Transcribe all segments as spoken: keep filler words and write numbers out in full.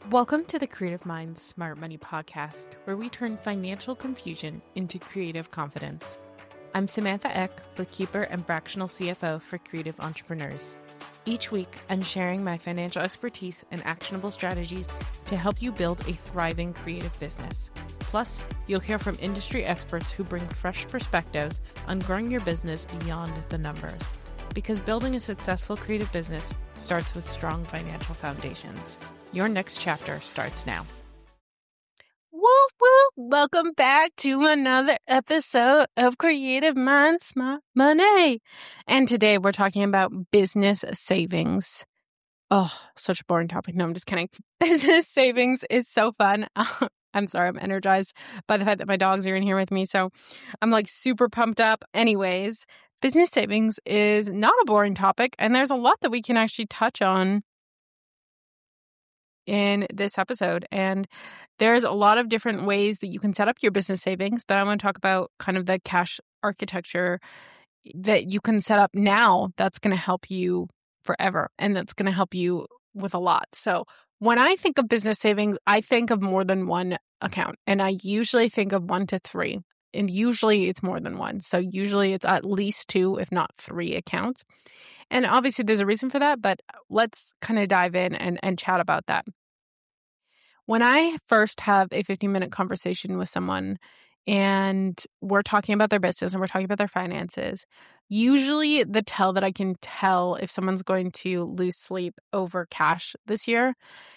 Welcome to the Creative Minds Smart Money Podcast, where we turn financial confusion into creative confidence. I'm Samantha Eck, bookkeeper and fractional C F O for creative entrepreneurs. Each week, I'm sharing my financial expertise and actionable strategies to help you build a thriving creative business. Plus, you'll hear from industry experts who bring fresh perspectives on growing your business beyond the numbers. Because building a successful creative business starts with strong financial foundations. Your next chapter starts now. Woo woo! Welcome back to another episode of Creative Minds Smart Money. And today we're talking about business savings. Oh, such a boring topic. No, I'm just kidding. Business savings is so fun. I'm sorry, I'm energized by the fact that my dogs are in here with me. So I'm like super pumped up. Anyways, business savings is not a boring topic. And there's a lot that we can actually touch on in this episode. And there's a lot of different ways that you can set up your business savings, but I want to talk about kind of the cash architecture that you can set up now that's going to help you forever and that's going to help you with a lot. So when I think of business savings, I think of more than one account, and I usually think of one to three. And usually it's more than one. So usually it's at least two, if not three accounts. And obviously there's a reason for that, but let's kind of dive in and, and chat about that. When I first have a fifteen minute conversation with someone and we're talking about their business and we're talking about their finances, usually the tell that I can tell if someone's going to lose sleep over cash this year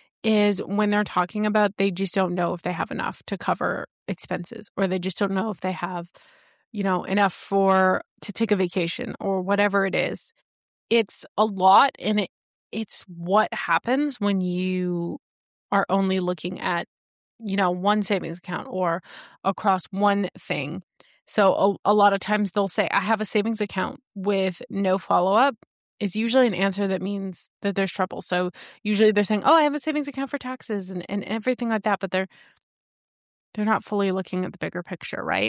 is when they're talking about they just don't know if they have enough to cover expenses, or they just don't know if they have, you know, enough for to take a vacation or whatever it is. It's a lot, and it it's what happens when you are only looking at, you know, one savings account or across one thing. So a, a lot of times they'll say, I have a savings account with no follow-up. Is usually an answer that means that there's trouble. So usually they're saying, oh, I have a savings account for taxes and, and everything like that, but they're they're not fully looking at the bigger picture, right?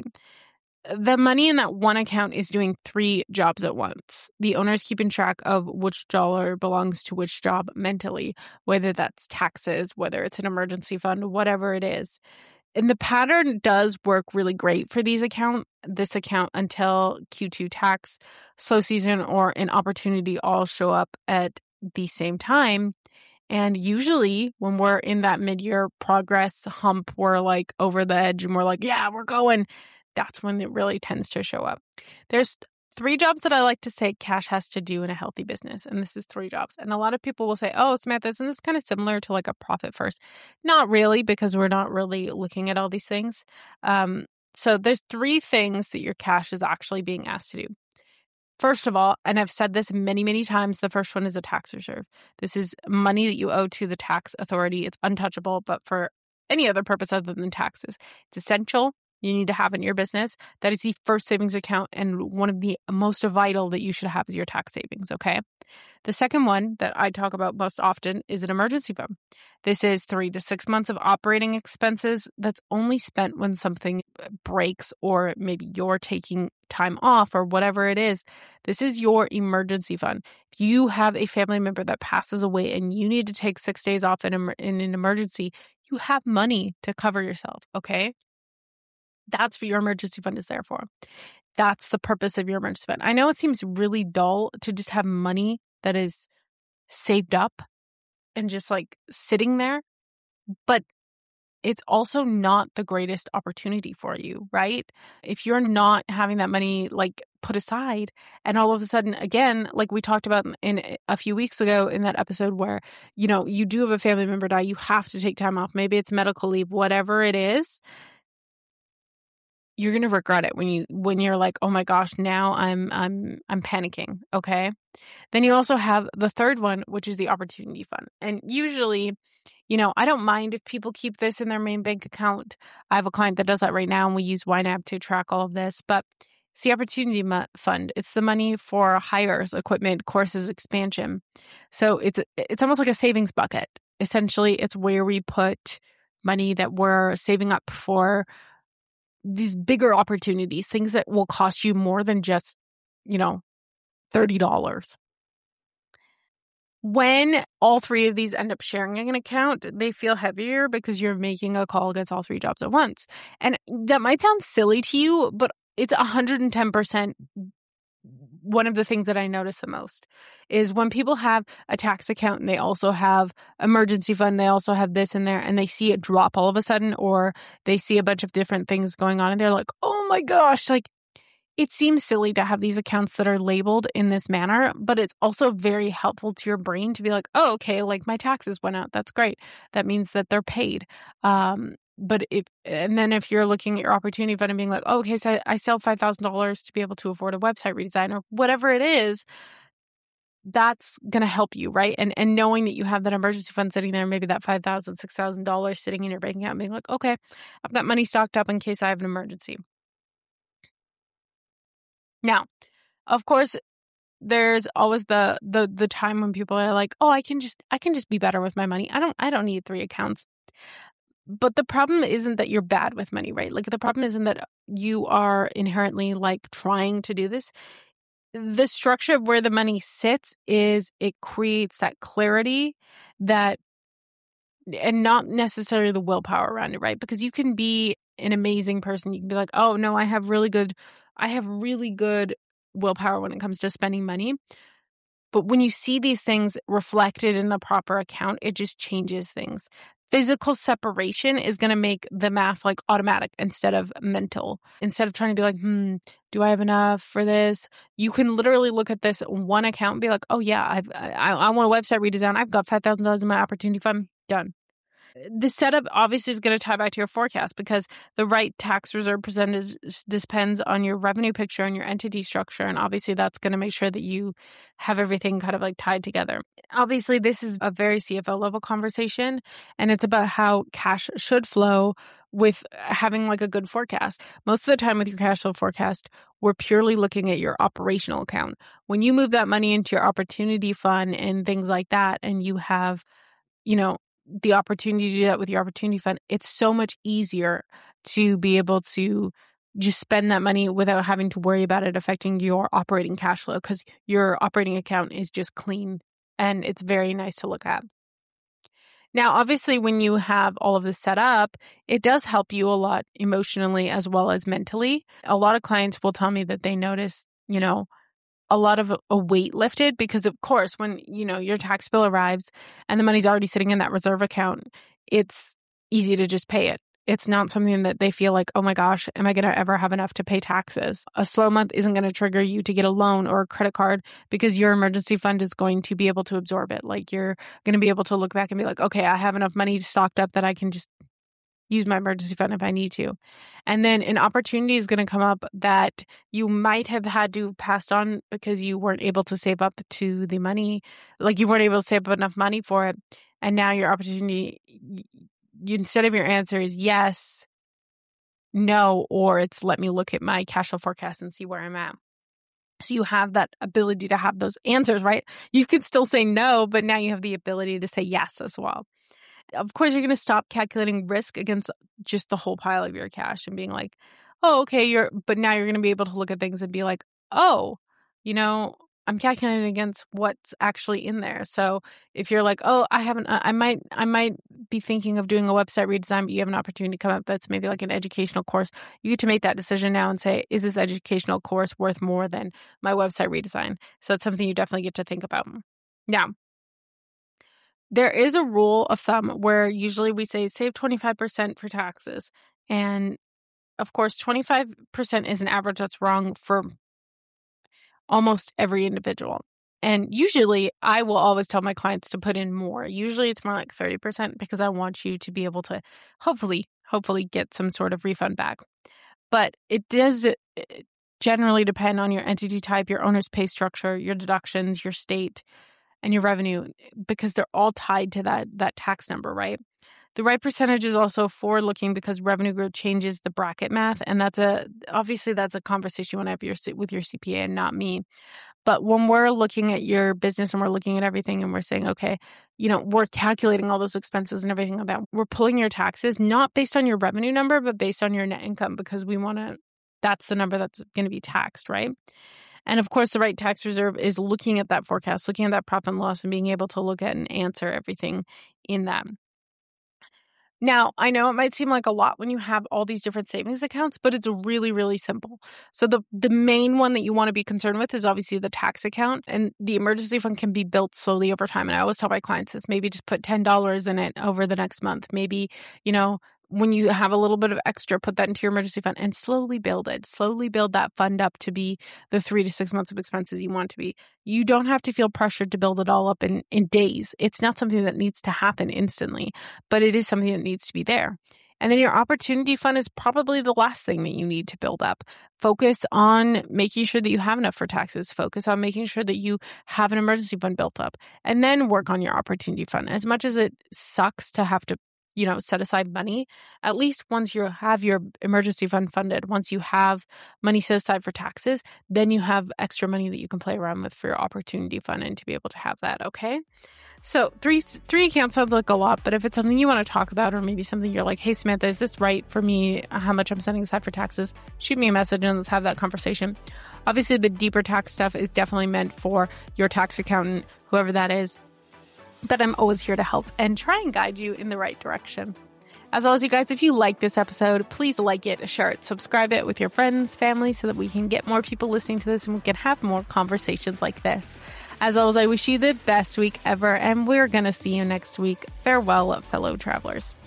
The money in that one account is doing three jobs at once. The owner is keeping track of which dollar belongs to which job mentally, whether that's taxes, whether it's an emergency fund, whatever it is. And the pattern does work really great for these account, this account until Q two tax, slow season, or an opportunity all show up at the same time. And usually when we're in that mid-year progress hump, we're like over the edge and we're like, yeah, we're going. That's when it really tends to show up. There's three jobs that I like to say cash has to do in a healthy business. And this is three jobs. And a lot of people will say, oh, Samantha, isn't this kind of similar to like a profit first? Not really, because we're not really looking at all these things. Um, so there's three things that your cash is actually being asked to do. First of all, and I've said this many, many times, the first one is a tax reserve. This is money that you owe to the tax authority. It's untouchable, but for any other purpose other than taxes. It's essential. You need to have in your business. That is the first savings account, and one of the most vital that you should have is your tax savings, okay? The second one that I talk about most often is an emergency fund. This is three to six months of operating expenses that's only spent when something breaks, or maybe you're taking time off or whatever it is. This is your emergency fund. If you have a family member that passes away and you need to take six days off in, in an emergency, you have money to cover yourself, okay? That's what your emergency fund is there for. That's the purpose of your emergency fund. I know it seems really dull to just have money that is saved up and just like sitting there, but it's also not the greatest opportunity for you, right? If you're not having that money like put aside, and all of a sudden, again, like we talked about in a few weeks ago in that episode where, you know, you do have a family member die, you have to take time off. Maybe it's medical leave, whatever it is. You're going to regret it when you when you're like, "Oh my gosh, now I'm I'm I'm panicking." Okay? Then you also have the third one, which is the opportunity fund. And usually, you know, I don't mind if people keep this in their main bank account. I have a client that does that right now, and we use YNAB to track all of this, but it's the opportunity fund. It's the money for hires, equipment, courses, expansion. So it's it's almost like a savings bucket. Essentially, it's where we put money that we're saving up for these bigger opportunities, things that will cost you more than just, you know, thirty dollars. When all three of these end up sharing an account, they feel heavier because you're making a call against all three jobs at once. And that might sound silly to you, but it's one hundred ten percent one of the things that I notice the most is when people have a tax account and they also have emergency fund, they also have this in there, and they see it drop all of a sudden, or they see a bunch of different things going on and they're like, oh my gosh, like it seems silly to have these accounts that are labeled in this manner, but it's also very helpful to your brain to be like, oh, okay, like my taxes went out. That's great. That means that they're paid. Um, But if, and then if you're looking at your opportunity fund and being like, oh, okay, so I, I sell five thousand dollars to be able to afford a website redesign or whatever it is, that's going to help you, right? And and knowing that you have that emergency fund sitting there, maybe that five thousand dollars, six thousand dollars sitting in your bank account, being like, okay, I've got money stocked up in case I have an emergency. Now, of course, there's always the the the time when people are like, oh, I can just I can just be better with my money. I don't I don't need three accounts. But the problem isn't that you're bad with money, right? Like the problem isn't that you are inherently like trying to do this. The structure of where the money sits is it creates that clarity that, and not necessarily the willpower around it, right? Because you can be an amazing person. You can be like, oh no, I have really good, I have really good willpower when it comes to spending money. But when you see these things reflected in the proper account, it just changes things. Physical separation is going to make the math like automatic instead of mental. Instead of trying to be like, hmm, do I have enough for this? You can literally look at this one account and be like, oh yeah, I've, I, I want a website redesign. I've got five thousand dollars in my opportunity fund. Done. The setup obviously is going to tie back to your forecast because the right tax reserve percentage depends on your revenue picture and your entity structure. And obviously that's going to make sure that you have everything kind of like tied together. Obviously, this is a very C F O level conversation, and it's about how cash should flow with having like a good forecast. Most of the time with your cash flow forecast, we're purely looking at your operational account. When you move that money into your opportunity fund and things like that, and you have, you know, the opportunity to do that with your opportunity fund, it's so much easier to be able to just spend that money without having to worry about it affecting your operating cash flow because your operating account is just clean and it's very nice to look at. Now, obviously, when you have all of this set up, it does help you a lot emotionally as well as mentally. A lot of clients will tell me that they notice, you know, a lot of a weight lifted because, of course, when, you know, your tax bill arrives and the money's already sitting in that reserve account, it's easy to just pay it. It's not something that they feel like, oh my gosh, am I going to ever have enough to pay taxes? A slow month isn't going to trigger you to get a loan or a credit card because your emergency fund is going to be able to absorb it. Like you're going to be able to look back and be like, okay, I have enough money stocked up that I can just use my emergency fund if I need to. And then an opportunity is going to come up that you might have had to pass on because you weren't able to save up to the money, like you weren't able to save up enough money for it. And now your opportunity, you, instead of your answer is yes, no, or it's let me look at my cash flow forecast and see where I'm at. So you have that ability to have those answers, right? You could still say no, but now you have the ability to say yes as well. Of course, you're going to stop calculating risk against just the whole pile of your cash and being like, oh, okay, you're, but now you're going to be able to look at things and be like, oh, you know, I'm calculating against what's actually in there. So if you're like, oh, I haven't, I might, I might be thinking of doing a website redesign, but you have an opportunity to come up that's maybe like an educational course, you get to make that decision now and say, is this educational course worth more than my website redesign? So it's something you definitely get to think about. Now, there is a rule of thumb where usually we say save twenty-five percent for taxes. And of course, twenty-five percent is an average that's wrong for almost every individual. And usually I will always tell my clients to put in more. Usually it's more like thirty percent because I want you to be able to hopefully, hopefully get some sort of refund back. But it does generally depend on your entity type, your owner's pay structure, your deductions, your state, and your revenue, because they're all tied to that that tax number, right? The right percentage is also forward-looking because revenue growth changes the bracket math, and that's a obviously that's a conversation you want to have your, with your C P A and not me. But when we're looking at your business and we're looking at everything and we're saying, okay, you know, we're calculating all those expenses and everything like that, we're pulling your taxes not based on your revenue number, but based on your net income because we want to. That's the number that's going to be taxed, right? And of course, the right tax reserve is looking at that forecast, looking at that profit and loss, and being able to look at and answer everything in that. Now, I know it might seem like a lot when you have all these different savings accounts, but it's really, really simple. So the, the main one that you want to be concerned with is obviously the tax account, and the emergency fund can be built slowly over time. And I always tell my clients this, maybe just put ten dollars in it over the next month. Maybe, you know, when you have a little bit of extra, put that into your emergency fund and slowly build it. Slowly build that fund up to be the three to six months of expenses you want to be. You don't have to feel pressured to build it all up in, in days. It's not something that needs to happen instantly, but it is something that needs to be there. And then your opportunity fund is probably the last thing that you need to build up. Focus on making sure that you have enough for taxes. Focus on making sure that you have an emergency fund built up, and then work on your opportunity fund. As much as it sucks to have to you know, set aside money, at least once you have your emergency fund funded, once you have money set aside for taxes, then you have extra money that you can play around with for your opportunity fund and to be able to have that, okay? So three three accounts sounds like a lot, but if it's something you want to talk about, or maybe something you're like, hey, Samantha, is this right for me, how much I'm setting aside for taxes, shoot me a message and let's have that conversation. Obviously, the deeper tax stuff is definitely meant for your tax accountant, whoever that is. But I'm always here to help and try and guide you in the right direction. As always, you guys, if you like this episode, please like it, share it, subscribe it with your friends, family, so that we can get more people listening to this and we can have more conversations like this. As always, I wish you the best week ever, and we're going to see you next week. Farewell, fellow travelers.